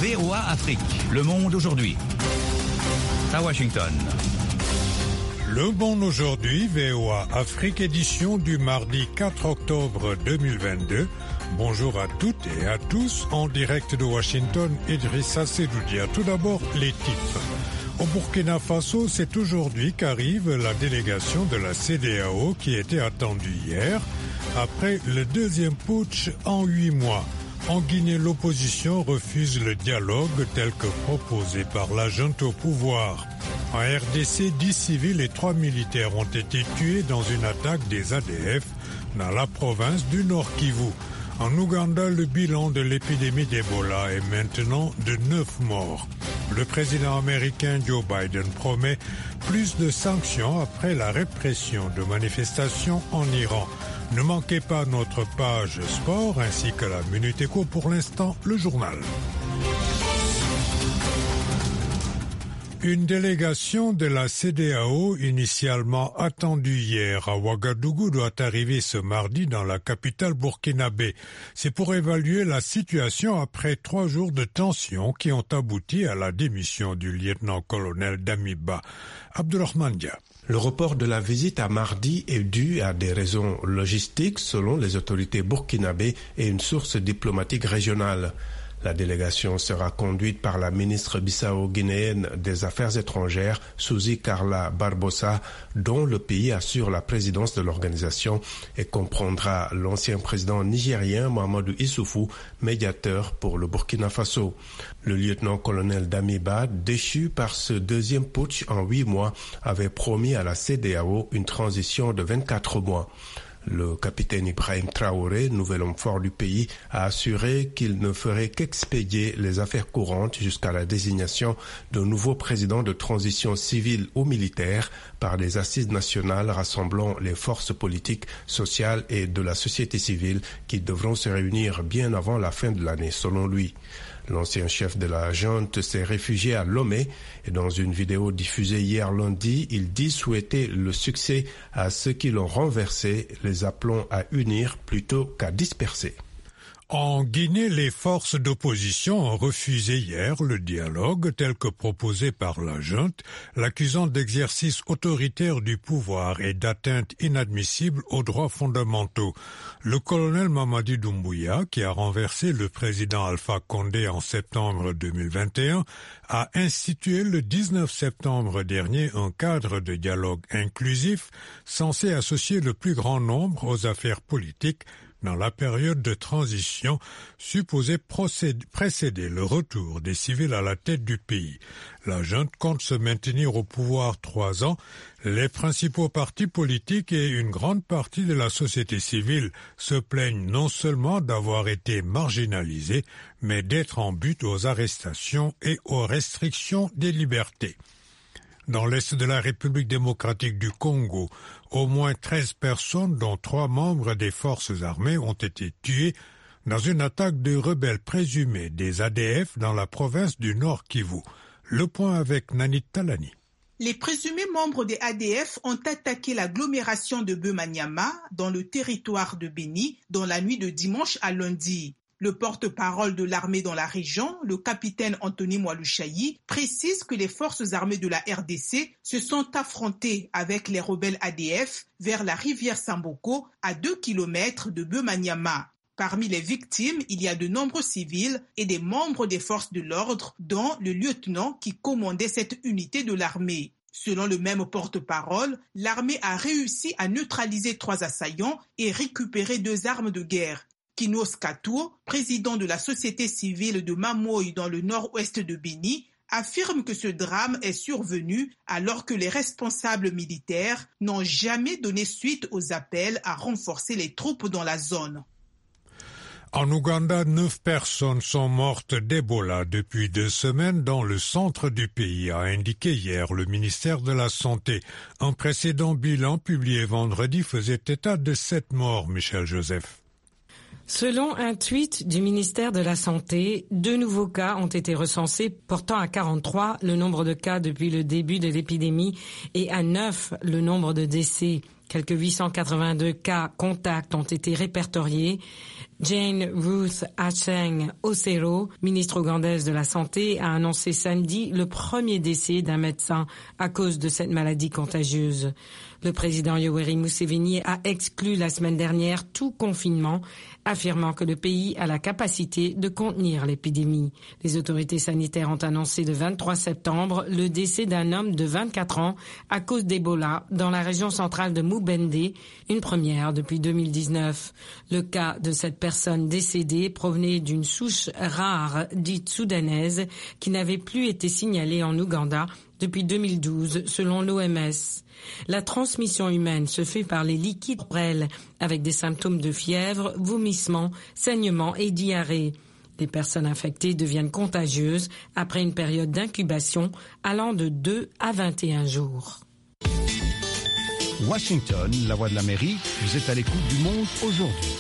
VOA Afrique, le monde aujourd'hui. À Washington. Le Monde aujourd'hui, VOA Afrique, édition du mardi 4 octobre 2022. Bonjour à toutes et à tous, en direct de Washington, Idrissa Sedoudia. Tout d'abord, les titres. Au Burkina Faso, c'est aujourd'hui qu'arrive la délégation de la CEDEAO qui était attendue hier, après le deuxième putsch en 8 mois. En Guinée, l'opposition refuse le dialogue tel que proposé par la junte au pouvoir. En RDC, 10 civils et 3 militaires ont été tués dans une attaque des ADF dans la province du Nord Kivu. En Ouganda, le bilan de l'épidémie d'Ebola est maintenant de 9 morts. Le président américain Joe Biden promet plus de sanctions après la répression de manifestations en Iran. Ne manquez pas notre page sport ainsi que la Minute Éco. Pour l'instant, le journal. Une délégation de la CEDEAO, initialement attendue hier à Ouagadougou, doit arriver ce mardi dans la capitale burkinabé. C'est pour évaluer la situation après 3 jours de tensions qui ont abouti à la démission du lieutenant-colonel Damiba. Abdourahmane Dia. Le report de la visite à mardi est dû à des raisons logistiques selon les autorités burkinabées et une source diplomatique régionale. La délégation sera conduite par la ministre bissau-guinéenne des Affaires étrangères, Suzy Carla Barbosa, dont le pays assure la présidence de l'organisation, et comprendra l'ancien président nigérien Mahamadou Issoufou, médiateur pour le Burkina Faso. Le lieutenant-colonel Damiba, déchu par ce deuxième putsch en 8 mois, avait promis à la CEDEAO une transition de 24 mois. Le capitaine Ibrahim Traoré, nouvel homme fort du pays, a assuré qu'il ne ferait qu'expédier les affaires courantes jusqu'à la désignation d'un nouveau président de transition civile ou militaire par les assises nationales rassemblant les forces politiques, sociales et de la société civile qui devront se réunir bien avant la fin de l'année, selon lui. L'ancien chef de la junte s'est réfugié à Lomé et dans une vidéo diffusée hier lundi, il dit souhaiter le succès à ceux qui l'ont renversé, les appelant à unir plutôt qu'à disperser. En Guinée, les forces d'opposition ont refusé hier le dialogue tel que proposé par la junte, l'accusant d'exercice autoritaire du pouvoir et d'atteinte inadmissible aux droits fondamentaux. Le colonel Mamadi Doumbouya, qui a renversé le président Alpha Condé en septembre 2021, a institué le 19 septembre dernier un cadre de dialogue inclusif censé associer le plus grand nombre aux affaires politiques dans la période de transition supposée précéder le retour des civils à la tête du pays. La junte compte se maintenir au pouvoir 3 ans. Les principaux partis politiques et une grande partie de la société civile se plaignent non seulement d'avoir été marginalisés, mais d'être en butte aux arrestations et aux restrictions des libertés. Dans l'est de la République démocratique du Congo, au moins 13 personnes, dont 3 membres des forces armées, ont été tuées dans une attaque de rebelles présumés des ADF dans la province du Nord Kivu. Le point avec Nanit Talani. Les présumés membres des ADF ont attaqué l'agglomération de Bemanyama dans le territoire de Beni dans la nuit de dimanche à lundi. Le porte-parole de l'armée dans la région, le capitaine Anthony Mwalushayi, précise que les forces armées de la RDC se sont affrontées avec les rebelles ADF vers la rivière Samboko à 2 kilomètres de Bemanyama. Parmi les victimes, il y a de nombreux civils et des membres des forces de l'ordre, dont le lieutenant qui commandait cette unité de l'armée. Selon le même porte-parole, l'armée a réussi à neutraliser 3 assaillants et récupérer 2 armes de guerre. Kinos Katou, président de la société civile de Mamoy dans le nord-ouest de Beni, affirme que ce drame est survenu alors que les responsables militaires n'ont jamais donné suite aux appels à renforcer les troupes dans la zone. En Ouganda, 9 personnes sont mortes d'Ebola depuis 2 semaines dans le centre du pays, a indiqué hier le ministère de la Santé. Un précédent bilan publié vendredi faisait état de 7 morts, Michel Joseph. Selon un tweet du ministère de la Santé, 2 nouveaux cas ont été recensés, portant à 43 le nombre de cas depuis le début de l'épidémie et à 9 le nombre de décès. Quelques 882 cas contacts ont été répertoriés. Jane Ruth Aceng Osero, ministre ougandaise de la Santé, a annoncé samedi le premier décès d'un médecin à cause de cette maladie contagieuse. Le président Yoweri Museveni a exclu la semaine dernière tout confinement, affirmant que le pays a la capacité de contenir l'épidémie. Les autorités sanitaires ont annoncé le 23 septembre le décès d'un homme de 24 ans à cause d'Ebola dans la région centrale de Mubende, une première depuis 2019. Le cas de cette personne décédée provenait d'une souche rare dite soudanaise qui n'avait plus été signalée en Ouganda depuis 2012, selon l'OMS. La transmission humaine se fait par les liquides corporels, avec des symptômes de fièvre, vomissements, saignements et diarrhée. Les personnes infectées deviennent contagieuses après une période d'incubation allant de 2 à 21 jours. Washington, la voix de l'Amérique, vous êtes à l'écoute du Monde aujourd'hui.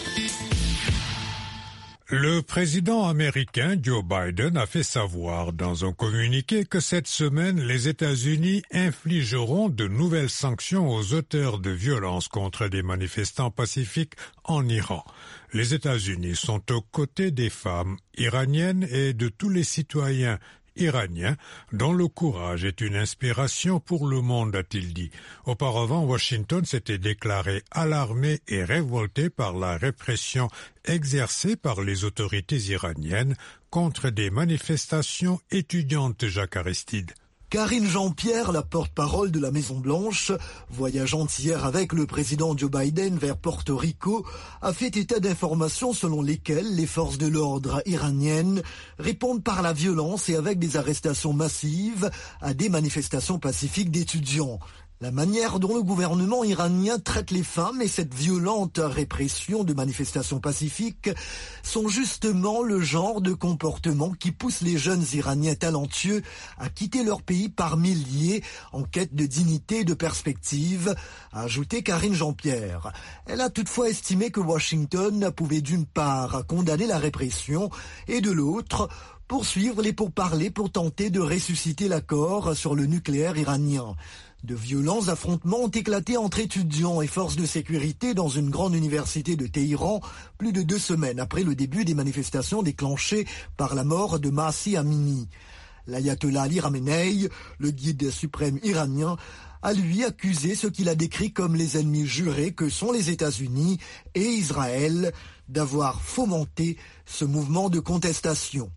Le président américain Joe Biden a fait savoir dans un communiqué que cette semaine, les États-Unis infligeront de nouvelles sanctions aux auteurs de violences contre des manifestants pacifiques en Iran. Les États-Unis sont aux côtés des femmes iraniennes et de tous les citoyens iranien, dont le courage est une inspiration pour le monde, a-t-il dit. Auparavant, Washington s'était déclaré alarmé et révolté par la répression exercée par les autorités iraniennes contre des manifestations étudiantes, Jacques Aristide. Karine Jean-Pierre, la porte-parole de la Maison-Blanche, voyageant hier avec le président Joe Biden vers Porto Rico, a fait état d'informations selon lesquelles les forces de l'ordre iraniennes répondent par la violence et avec des arrestations massives à des manifestations pacifiques d'étudiants. La manière dont le gouvernement iranien traite les femmes et cette violente répression de manifestations pacifiques sont justement le genre de comportement qui pousse les jeunes Iraniens talentueux à quitter leur pays par milliers en quête de dignité et de perspective, a ajouté Karine Jean-Pierre. Elle a toutefois estimé que Washington pouvait d'une part condamner la répression et de l'autre poursuivre les pourparlers pour tenter de ressusciter l'accord sur le nucléaire iranien. De violents affrontements ont éclaté entre étudiants et forces de sécurité dans une grande université de Téhéran plus de 2 semaines après le début des manifestations déclenchées par la mort de Mahsa Amini. L'ayatollah Ali Khamenei, le guide suprême iranien, a lui accusé ce qu'il a décrit comme les ennemis jurés que sont les États-Unis et Israël d'avoir fomenté ce mouvement de contestation.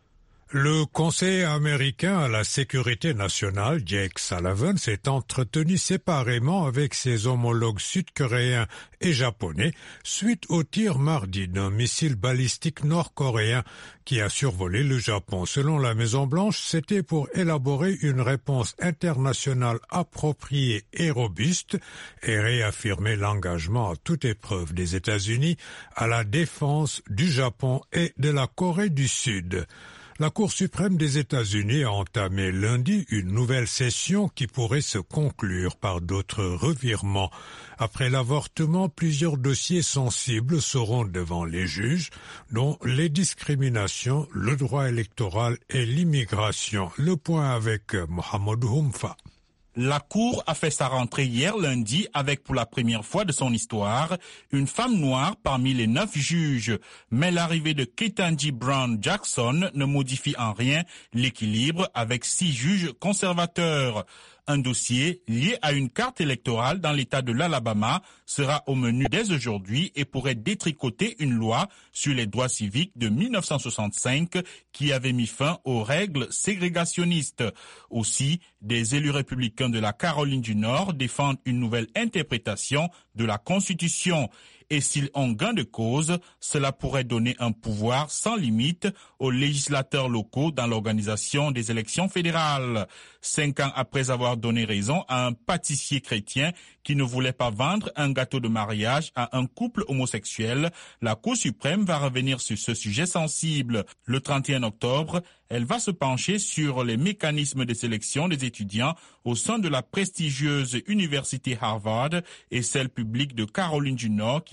Le conseiller américain à la sécurité nationale, Jake Sullivan, s'est entretenu séparément avec ses homologues sud-coréens et japonais suite au tir mardi d'un missile balistique nord-coréen qui a survolé le Japon. Selon la Maison-Blanche, c'était pour élaborer une réponse internationale appropriée et robuste et réaffirmer l'engagement à toute épreuve des États-Unis à la défense du Japon et de la Corée du Sud. La Cour suprême des États-Unis a entamé lundi une nouvelle session qui pourrait se conclure par d'autres revirements. Après l'avortement, plusieurs dossiers sensibles seront devant les juges, dont les discriminations, le droit électoral et l'immigration. Le point avec Mohamed Houmfa. La Cour a fait sa rentrée hier lundi avec pour la première fois de son histoire une femme noire parmi les 9 juges. Mais l'arrivée de Ketanji Brown Jackson ne modifie en rien l'équilibre avec 6 juges conservateurs. Un dossier lié à une carte électorale dans l'État de l'Alabama sera au menu dès aujourd'hui et pourrait détricoter une loi sur les droits civiques de 1965 qui avait mis fin aux règles ségrégationnistes. Aussi, des élus républicains de la Caroline du Nord défendent une nouvelle interprétation de la Constitution. Et s'ils ont gain de cause, cela pourrait donner un pouvoir sans limite aux législateurs locaux dans l'organisation des élections fédérales. 5 ans après avoir donné raison à un pâtissier chrétien qui ne voulait pas vendre un gâteau de mariage à un couple homosexuel, la Cour suprême va revenir sur ce sujet sensible. Le 31 octobre, elle va se pencher sur les mécanismes de sélection des étudiants au sein de la prestigieuse université Harvard et celle publique de Caroline du Nord qui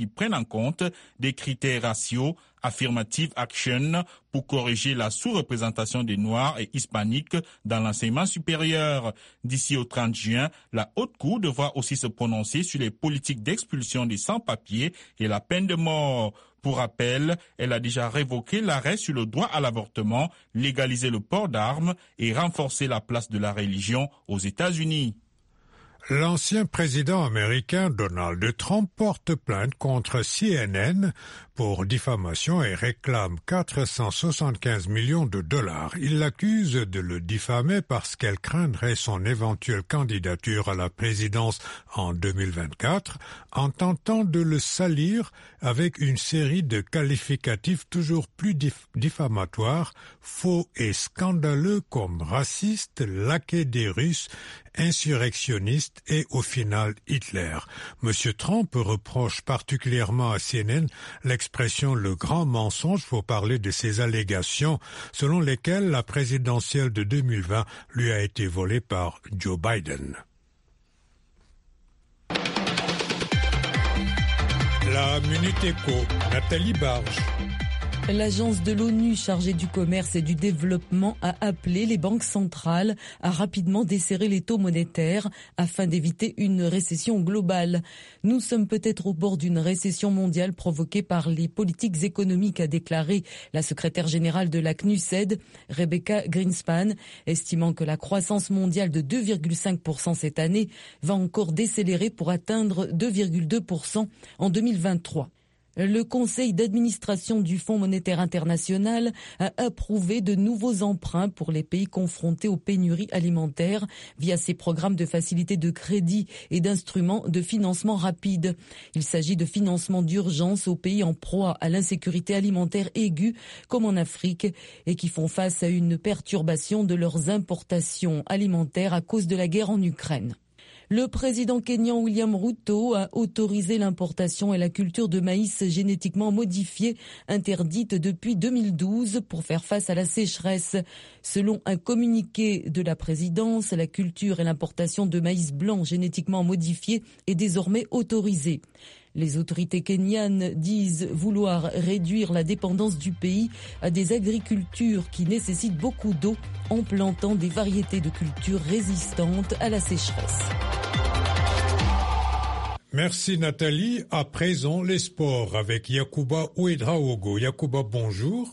qui prennent en compte des critères raciaux, Affirmative Action, pour corriger la sous-représentation des Noirs et Hispaniques dans l'enseignement supérieur. D'ici au 30 juin, la Haute Cour devra aussi se prononcer sur les politiques d'expulsion des sans-papiers et la peine de mort. Pour rappel, elle a déjà révoqué l'arrêt sur le droit à l'avortement, légalisé le port d'armes et renforcé la place de la religion aux États-Unis. L'ancien président américain Donald Trump porte plainte contre CNN pour diffamation et réclame 475 millions de dollars. Il l'accuse de le diffamer parce qu'elle craindrait son éventuelle candidature à la présidence en 2024 en tentant de le salir avec une série de qualificatifs toujours plus diffamatoires, faux et scandaleux comme raciste, laquais des Russes, insurrectionniste et au final Hitler. Monsieur Trump reproche particulièrement à CNN l'expression « le grand mensonge » pour parler de ces allégations selon lesquelles la présidentielle de 2020 lui a été volée par Joe Biden. La Minute Éco, Nathalie Barge. L'agence de l'ONU chargée du commerce et du développement a appelé les banques centrales à rapidement desserrer les taux monétaires afin d'éviter une récession globale. Nous sommes peut-être au bord d'une récession mondiale provoquée par les politiques économiques, a déclaré la secrétaire générale de la CNUSED, Rebecca Greenspan, estimant que la croissance mondiale de 2,5% cette année va encore décélérer pour atteindre 2,2% en 2023. Le conseil d'administration du Fonds monétaire international a approuvé de nouveaux emprunts pour les pays confrontés aux pénuries alimentaires via ses programmes de facilité de crédit et d'instruments de financement rapide. Il s'agit de financements d'urgence aux pays en proie à l'insécurité alimentaire aiguë comme en Afrique et qui font face à une perturbation de leurs importations alimentaires à cause de la guerre en Ukraine. Le président kényan William Ruto a autorisé l'importation et la culture de maïs génétiquement modifié, interdite depuis 2012 pour faire face à la sécheresse. Selon un communiqué de la présidence, la culture et l'importation de maïs blanc génétiquement modifié est désormais autorisée. Les autorités kenyanes disent vouloir réduire la dépendance du pays à des agricultures qui nécessitent beaucoup d'eau en plantant des variétés de cultures résistantes à la sécheresse. Merci Nathalie. À présent, les sports avec Yacouba Ouedraogo. Yacouba, bonjour.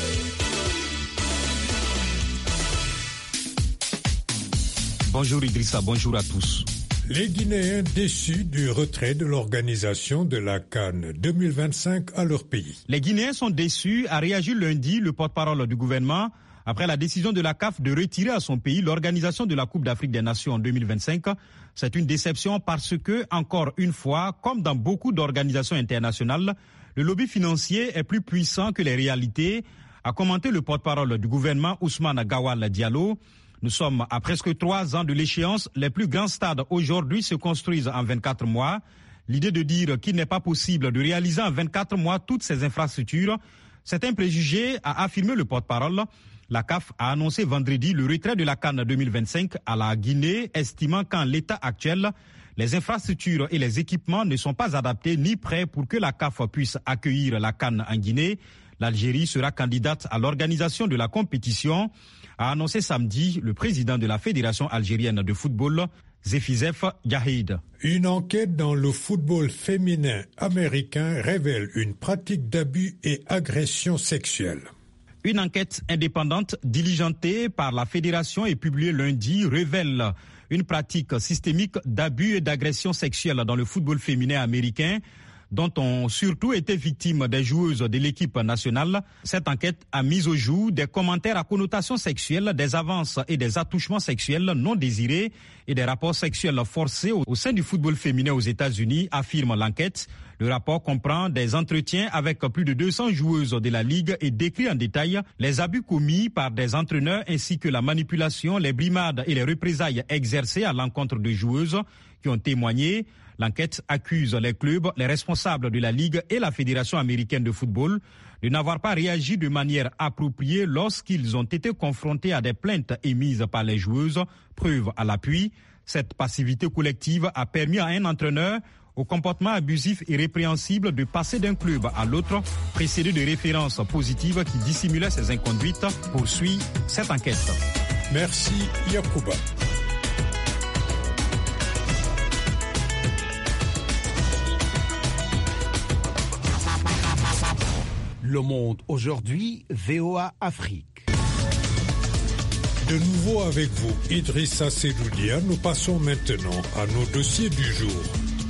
Bonjour Idrissa, bonjour à tous. Les Guinéens déçus du retrait de l'organisation de la CAN 2025 à leur pays. Les Guinéens sont déçus, a réagi lundi le porte-parole du gouvernement après la décision de la CAF de retirer à son pays l'organisation de la Coupe d'Afrique des Nations en 2025. C'est une déception parce que, encore une fois, comme dans beaucoup d'organisations internationales, le lobby financier est plus puissant que les réalités, a commenté le porte-parole du gouvernement Ousmane Gawal Diallo. Nous sommes à presque 3 ans de l'échéance. Les plus grands stades aujourd'hui se construisent en 24 mois. L'idée de dire qu'il n'est pas possible de réaliser en 24 mois toutes ces infrastructures, c'est un préjugé, a affirmé le porte-parole. La CAF a annoncé vendredi le retrait de la CAN 2025 à la Guinée, estimant qu'en l'état actuel, les infrastructures et les équipements ne sont pas adaptés ni prêts pour que la CAF puisse accueillir la CAN en Guinée. L'Algérie sera candidate à l'organisation de la compétition, a annoncé samedi le président de la Fédération algérienne de football, Zefizef Jahid. Une enquête dans le football féminin américain révèle une pratique d'abus et agression sexuelle. Une enquête indépendante diligentée par la Fédération et publiée lundi révèle une pratique systémique d'abus et d'agression sexuelle dans le football féminin américain, dont ont surtout été victimes des joueuses de l'équipe nationale. Cette enquête a mis au jour des commentaires à connotation sexuelle, des avances et des attouchements sexuels non désirés et des rapports sexuels forcés au sein du football féminin aux États-Unis, affirme l'enquête. Le rapport comprend des entretiens avec plus de 200 joueuses de la Ligue et décrit en détail les abus commis par des entraîneurs ainsi que la manipulation, les brimades et les représailles exercées à l'encontre de joueuses qui ont témoigné. L'enquête accuse les clubs, les responsables de la Ligue et la Fédération américaine de football de n'avoir pas réagi de manière appropriée lorsqu'ils ont été confrontés à des plaintes émises par les joueuses. Preuve à l'appui, cette passivité collective a permis à un entraîneur, au comportement abusif et répréhensible de passer d'un club à l'autre, précédé de références positives qui dissimulaient ces inconduites, poursuit cette enquête. Merci Yacouba. Le Monde aujourd'hui, VOA Afrique. De nouveau avec vous, Idrissa Sedoudia, nous passons maintenant à nos dossiers du jour.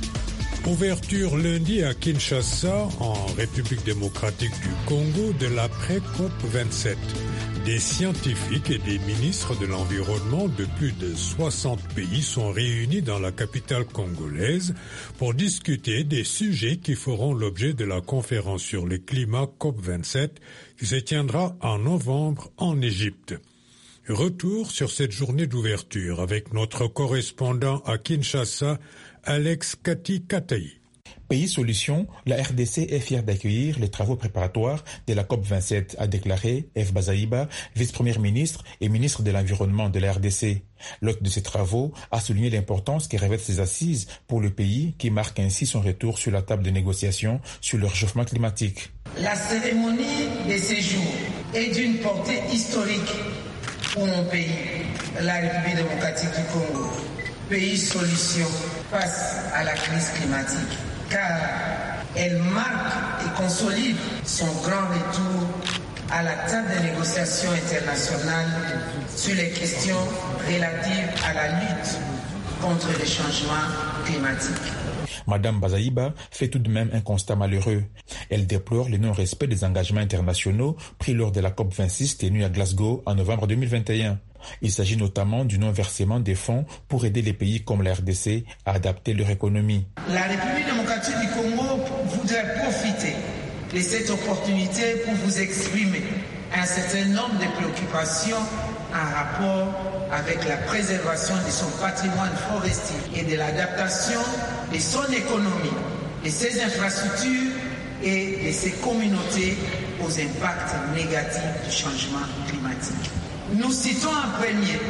Ouverture lundi à Kinshasa, en République démocratique du Congo, de l'après-COP 27. Des scientifiques et des ministres de l'environnement de plus de 60 pays sont réunis dans la capitale congolaise pour discuter des sujets qui feront l'objet de la conférence sur le climat COP 27 qui se tiendra en novembre en Égypte. Retour sur cette journée d'ouverture avec notre correspondant à Kinshasa, Alex Kati-Kataï. Pays Solutions, la RDC est fière d'accueillir les travaux préparatoires de la COP27, a déclaré F. Bazaïba, vice-premier ministre et ministre de l'Environnement de la RDC. L'hôte de ces travaux a souligné l'importance que revêtent ces assises pour le pays qui marque ainsi son retour sur la table de négociation sur le réchauffement climatique. La cérémonie de ces jours est d'une portée historique pour mon pays, la République démocratique du Congo, pays solution face à la crise climatique, car elle marque et consolide son grand retour à la table de négociation internationale sur les questions relatives à la lutte contre les changements climatiques. Madame Bazaïba fait tout de même un constat malheureux. Elle déplore le non-respect des engagements internationaux pris lors de la COP26 tenue à Glasgow en novembre 2021. Il s'agit notamment du non-versement des fonds pour aider les pays comme la RDC à adapter leur économie. La République démocratique du Congo voudrait profiter de cette opportunité pour vous exprimer un certain nombre de préoccupations en rapport avec la préservation de son patrimoine forestier et de l'adaptation de son économie, de ses infrastructures et de ses communautés aux impacts négatifs du changement climatique. Nous citons en premier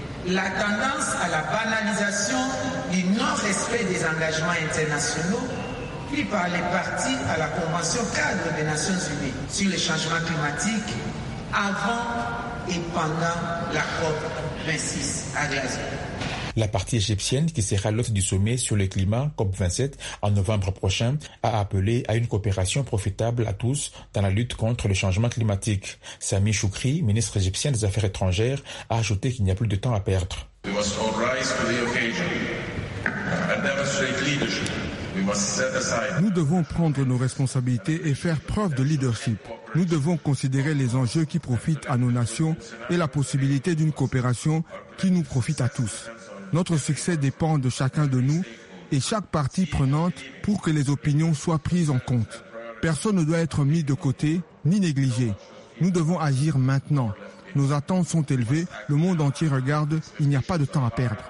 la tendance à la banalisation du non-respect des engagements internationaux pris par les parties à la Convention cadre des Nations Unies sur les changements climatiques avant et pendant la COP26 à Glasgow. La partie égyptienne, qui sera l'hôte du sommet sur le climat COP27 en novembre prochain, a appelé à une coopération profitable à tous dans la lutte contre le changement climatique. Sami Choukri, ministre égyptien des Affaires étrangères, a ajouté qu'il n'y a plus de temps à perdre. Nous devons prendre nos responsabilités et faire preuve de leadership. Nous devons considérer les enjeux qui profitent à nos nations et la possibilité d'une coopération qui nous profite à tous. Notre succès dépend de chacun de nous et chaque partie prenante pour que les opinions soient prises en compte. Personne ne doit être mis de côté ni négligé. Nous devons agir maintenant. Nos attentes sont élevées, le monde entier regarde, il n'y a pas de temps à perdre.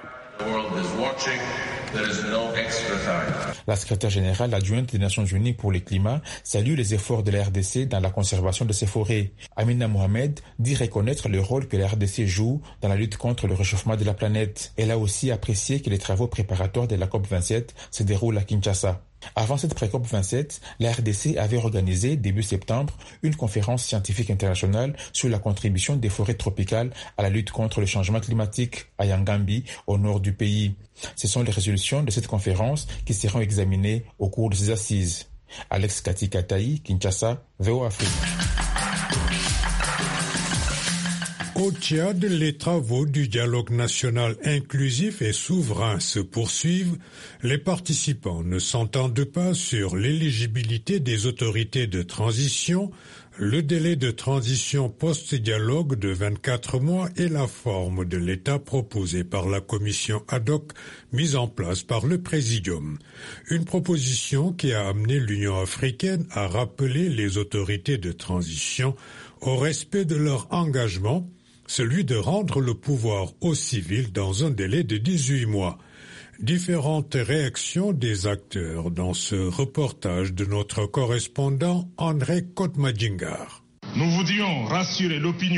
La secrétaire générale adjointe des Nations Unies pour le climat salue les efforts de la RDC dans la conservation de ses forêts. Amina Mohamed dit reconnaître le rôle que la RDC joue dans la lutte contre le réchauffement de la planète. Elle a aussi apprécié que les travaux préparatoires de la COP27 se déroulent à Kinshasa. Avant cette pré-COP 27, la RDC avait organisé début septembre une conférence scientifique internationale sur la contribution des forêts tropicales à la lutte contre le changement climatique à Yangambi, au nord du pays. Ce sont les résolutions de cette conférence qui seront examinées au cours de ces assises. Alex Kati-Kataï, Kinshasa, VOA Afrique. Au Tchad, les travaux du dialogue national inclusif et souverain se poursuivent. Les participants ne s'entendent pas sur l'éligibilité des autorités de transition, le délai de transition post-dialogue de 24 mois et la forme de l'État proposée par la commission ad hoc mise en place par le Présidium. Une proposition qui a amené l'Union africaine à rappeler les autorités de transition au respect de leur engagement, celui de rendre le pouvoir aux civils dans un délai de 18 mois. Différentes réactions des acteurs dans ce reportage de notre correspondant André Kotmadjingar. Nous voudrions rassurer l'opinion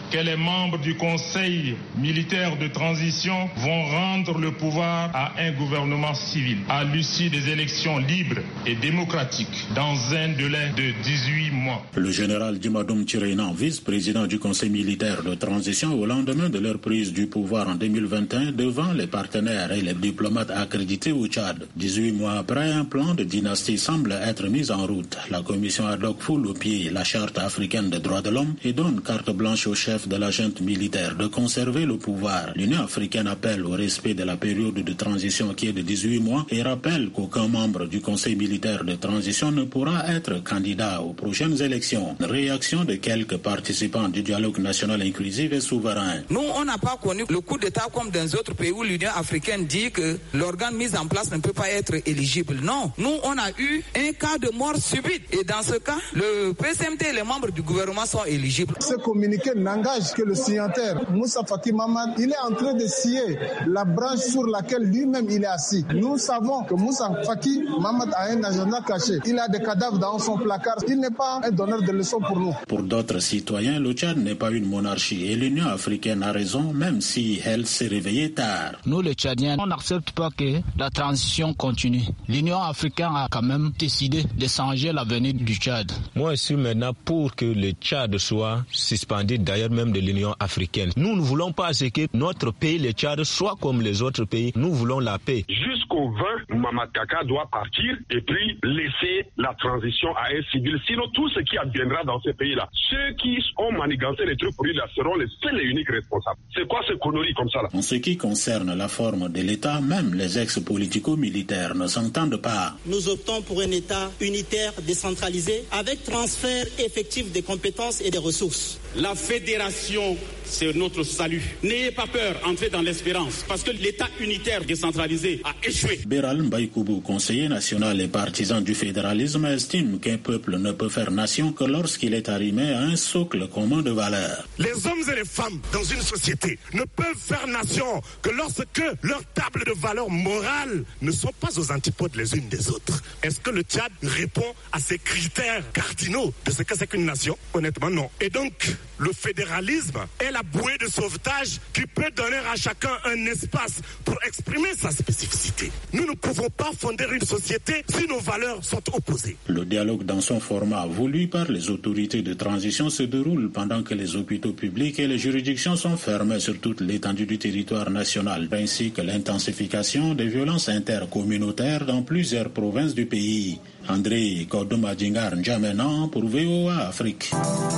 que les membres du Conseil militaire de transition vont rendre le pouvoir à un gouvernement civil à l'issue des élections libres et démocratiques dans un délai de 18 mois. Le général Djimadoum Tirena, vice-président du Conseil militaire de transition au lendemain de leur prise du pouvoir en 2021 devant les partenaires et les diplomates accrédités au Tchad. 18 mois après, un plan de dynastie semble être mis en route. La commission ad hoc foule au pied la charte africaine des droits de l'homme et donne carte blanche au chef de la junte militaire de conserver le pouvoir. L'Union africaine appelle au respect de la période de transition qui est de 18 mois et rappelle qu'aucun membre du Conseil militaire de transition ne pourra être candidat aux prochaines élections. Réaction de quelques participants du dialogue national inclusif et souverain. Nous, on n'a pas connu le coup d'État comme dans d'autres pays où l'Union africaine dit que l'organe mis en place ne peut pas être éligible. Non, nous, on a eu un cas de mort subite. Et dans ce cas, le PCMT et les membres du gouvernement sont éligibles. Ce communiqué n'engage que le signataire, Moussa Faki Mahamat. Il est en train de scier la branche sur laquelle lui-même il est assis. Nous savons que Moussa Faki Mahamat a un agenda caché. Il a des cadavres dans son placard. Il n'est pas un donneur de leçons pour nous. Pour d'autres citoyens, le Tchad n'est pas une monarchie et l'Union africaine a raison, même si elle s'est réveillée tard. Nous, les Tchadiens, on n'accepte pas que la transition continue. L'Union africaine a quand même décidé de changer l'avenir du Tchad. Moi, je suis maintenant pour que le Tchad soit suspendu, d'ailleurs même de l'Union africaine. Nous ne voulons pas que notre pays, le Tchad, soit comme les autres pays. Nous voulons la paix. Jusqu'au 20, Mamadou Kaka doit partir et puis laisser la transition à un civil. Sinon, tout ce qui adviendra dans ces pays-là, ceux qui ont manigancé les trucs pour lui, là, seront les seuls et uniques responsables. C'est quoi ces conneries comme ça là? En ce qui concerne la forme de l'État, même les ex-politico-militaires ne s'entendent pas. Nous optons pour un État unitaire, décentralisé, avec transfert effectif des compétences et des ressources. La fédération, c'est notre salut. N'ayez pas peur, entrez dans l'espérance, parce que l'État unitaire décentralisé a échoué. Béral Mbaïkoubou, conseiller national et partisan du fédéralisme, estime qu'un peuple ne peut faire nation que lorsqu'il est arrimé à un socle commun de valeurs. Les hommes et les femmes dans une société ne peuvent faire nation que lorsque leurs tables de valeurs morales ne sont pas aux antipodes les unes des autres. Est-ce que le Tchad répond à ces critères cardinaux de ce que c'est qu'une nation? Honnêtement, non. Et donc, le fédéralisme est la bouée de sauvetage qui peut donner à chacun un espace pour exprimer sa spécificité. Nous ne pouvons pas fonder une société si nos valeurs sont opposées. Le dialogue dans son format voulu par les autorités de transition se déroule pendant que les hôpitaux publics et les juridictions sont fermés sur toute l'étendue du territoire national, ainsi que l'intensification des violences intercommunautaires dans plusieurs provinces du pays. André Kodomadjingar N'Djamena pour VOA Afrique.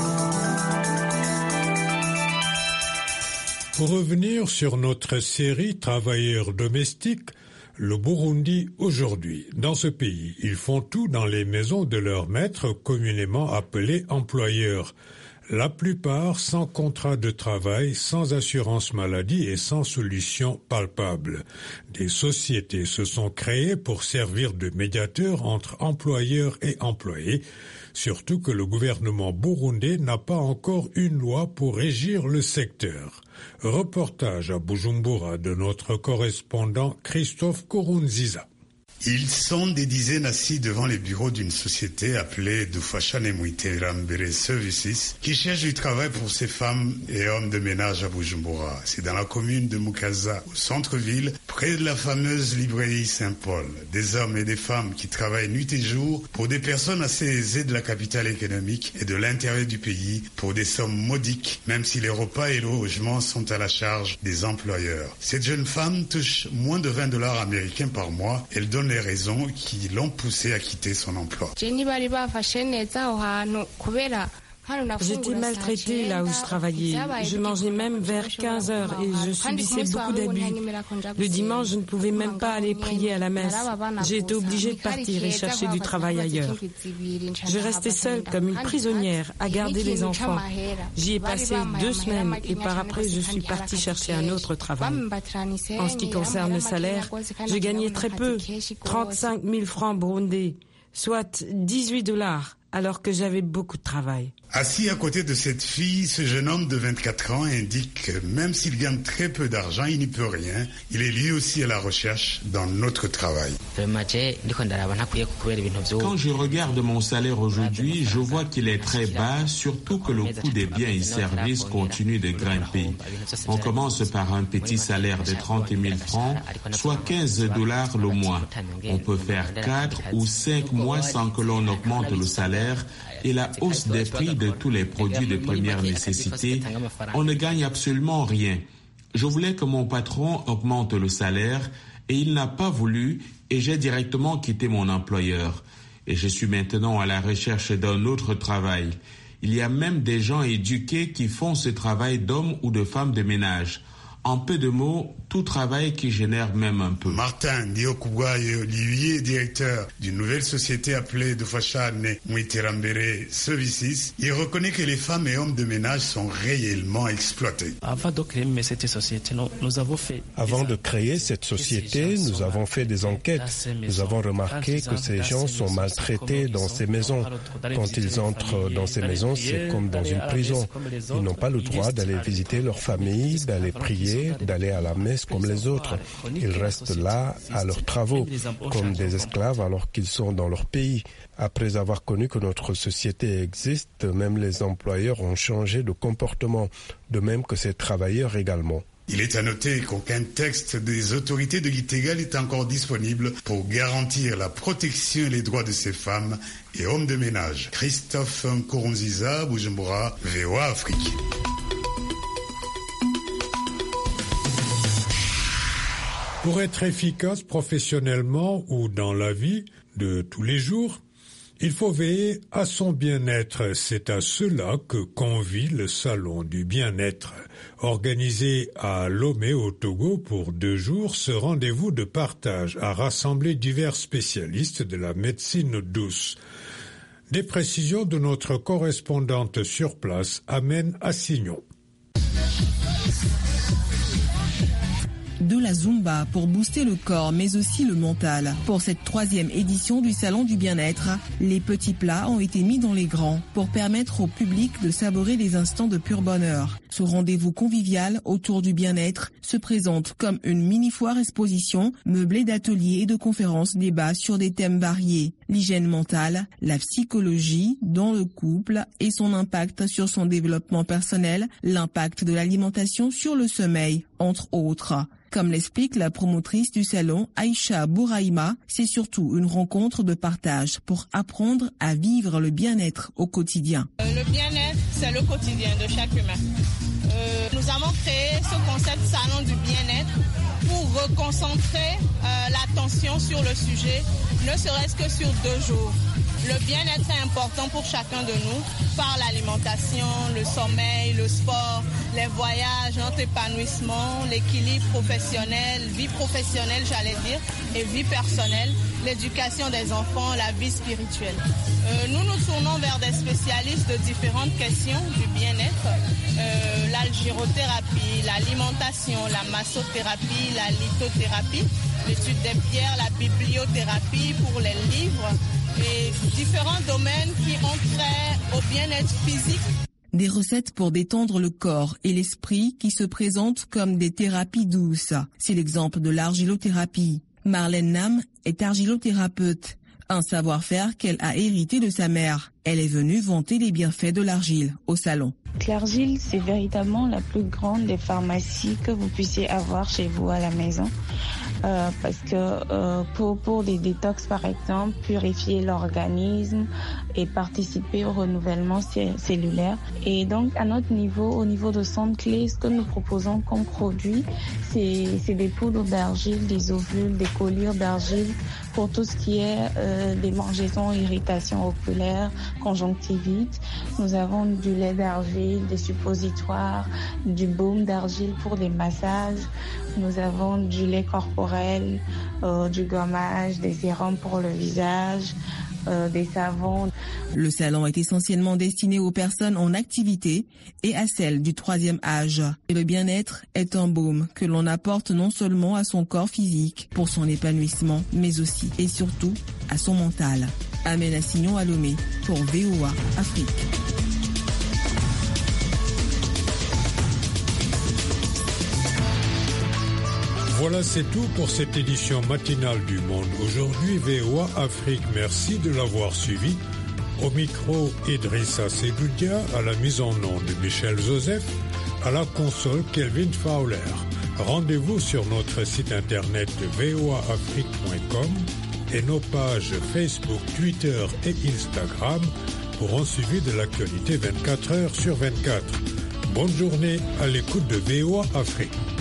Pour revenir sur notre série Travailleurs domestiques, le Burundi aujourd'hui. Dans ce pays, ils font tout dans les maisons de leurs maîtres, communément appelés employeurs. La plupart sans contrat de travail, sans assurance maladie et sans solution palpable. Des sociétés se sont créées pour servir de médiateurs entre employeurs et employés, surtout que le gouvernement burundais n'a pas encore une loi pour régir le secteur. Reportage à Bujumbura de notre correspondant Christophe Kurunziza. Ils sont des dizaines assis devant les bureaux d'une société appelée Dufashane Muiterambere Services qui cherche du travail pour ces femmes et hommes de ménage à Bujumbura. C'est dans la commune de Mukaza, au centre-ville, près de la fameuse librairie Saint-Paul. Des hommes et des femmes qui travaillent nuit et jour pour des personnes assez aisées de la capitale économique et de l'intérieur du pays pour des sommes modiques, même si les repas et le logement sont à la charge des employeurs. Cette jeune femme touche moins de $20 américains par mois. Elle donne les raisons qui l'ont poussée à quitter son emploi. J'étais maltraitée là où je travaillais. Je mangeais même vers 15 heures et je subissais beaucoup d'abus. Le dimanche, je ne pouvais même pas aller prier à la messe. J'ai été obligée de partir et chercher du travail ailleurs. Je restais seule comme une prisonnière à garder les enfants. J'y ai passé 2 semaines et par après, je suis partie chercher un autre travail. En ce qui concerne le salaire, je gagnais très peu, 35 000 francs burundais, soit $18. alors que j'avais beaucoup de travail. Assis à côté de cette fille, ce jeune homme de 24 ans indique que même s'il gagne très peu d'argent, il n'y peut rien. Il est lui aussi à la recherche dans notre travail. Quand je regarde mon salaire aujourd'hui, je vois qu'il est très bas, surtout que le coût des biens et services continue de grimper. On commence par un petit salaire de 30 000 francs, soit $15 le mois. On peut faire 4 ou 5 mois sans que l'on augmente le salaire. Et la hausse des prix de tous les produits de première nécessité, on ne gagne absolument rien. Je voulais que mon patron augmente le salaire et il n'a pas voulu et j'ai directement quitté mon employeur. Et je suis maintenant à la recherche d'un autre travail. Il y a même des gens éduqués qui font ce travail d'hommes ou de femmes de ménage. En peu de mots, tout travail qui génère même un peu. Martin Diokugwayo, lui est directeur d'une nouvelle société appelée Dufashane Mwiterambere Services. Il reconnaît que les femmes et hommes de ménage sont réellement exploités. Avant de créer cette société, nous avons fait des enquêtes. Nous avons remarqué que ces gens sont maltraités dans ces maisons. Quand ils entrent dans ces maisons, c'est comme dans une prison. Ils n'ont pas le droit d'aller visiter leur famille, d'aller prier, d'aller à la messe comme les autres. Ils restent là à leurs travaux, comme des esclaves alors qu'ils sont dans leur pays. Après avoir connu que notre société existe, même les employeurs ont changé de comportement, de même que ces travailleurs également. Il est à noter qu'aucun texte des autorités de Gitega n'est encore disponible pour garantir la protection et les droits de ces femmes et hommes de ménage. Christophe Nkurunziza, Bujumbura, VOA Afrique. Pour être efficace professionnellement ou dans la vie de tous les jours, il faut veiller à son bien-être. C'est à cela que convie le Salon du bien-être. Organisé à Lomé au Togo pour 2 jours, ce rendez-vous de partage a rassemblé divers spécialistes de la médecine douce. Des précisions de notre correspondante sur place, Amène Assignon. De la Zumba pour booster le corps mais aussi le mental. Pour cette 3e édition du Salon du bien-être, les petits plats ont été mis dans les grands pour permettre au public de savourer des instants de pur bonheur. Ce rendez-vous convivial autour du bien-être se présente comme une mini-foire exposition meublée d'ateliers et de conférences débats sur des thèmes variés. L'hygiène mentale, la psychologie dans le couple et son impact sur son développement personnel, l'impact de l'alimentation sur le sommeil, entre autres. Comme l'explique la promotrice du salon, Aïcha Bouraïma, c'est surtout une rencontre de partage pour apprendre à vivre le bien-être au quotidien. Le bien-être, c'est le quotidien de chaque humain. Nous avons créé ce concept salon du bien-être pour reconcentrer l'attention sur le sujet, ne serait-ce que sur 2 jours. Le bien-être est important pour chacun de nous par l'alimentation, le sommeil, le sport, les voyages, notre épanouissement, l'équilibre professionnel, vie professionnelle j'allais dire, et vie personnelle, l'éducation des enfants, la vie spirituelle. Nous nous tournons vers des spécialistes de différentes questions du bien-être, l'algirothérapie, l'alimentation, la massothérapie, la lithothérapie, l'étude des pierres, la bibliothérapie pour les livres, et différents domaines qui ont trait au bien-être physique. Des recettes pour détendre le corps et l'esprit qui se présentent comme des thérapies douces. C'est l'exemple de l'argilothérapie. Marlène Nam est argilothérapeute, un savoir-faire qu'elle a hérité de sa mère. Elle est venue vanter les bienfaits de l'argile au salon. L'argile, c'est véritablement la plus grande des pharmacies que vous puissiez avoir chez vous à la maison. Parce que pour des détox par exemple, purifier l'organisme et participer au renouvellement cellulaire. Et donc à notre niveau, au niveau de Centre Clé, ce que nous proposons comme produit, c'est des poudres d'argile, des ovules, des collyres d'argile pour tout ce qui est démangeaisons, irritations oculaires, conjonctivite. Nous avons du lait d'argile, des suppositoires, du baume d'argile pour les massages. Nous avons du lait corporel, du gommage, des sérums pour le visage, des savons. Le salon est essentiellement destiné aux personnes en activité et à celles du 3e âge. Et le bien-être est un baume que l'on apporte non seulement à son corps physique pour son épanouissement, mais aussi et surtout à son mental. Amène Assignon à Lomé pour VOA Afrique. Voilà, c'est tout pour cette édition matinale du Monde. Aujourd'hui, VOA Afrique, merci de l'avoir suivi. Au micro, Idrissa Seboudia, à la mise en onde de Michel Joseph, à la console Kelvin Fowler. Rendez-vous sur notre site internet voaafrique.com et nos pages Facebook, Twitter et Instagram pour un suivi de l'actualité 24 heures sur 24. Bonne journée à l'écoute de VOA Afrique.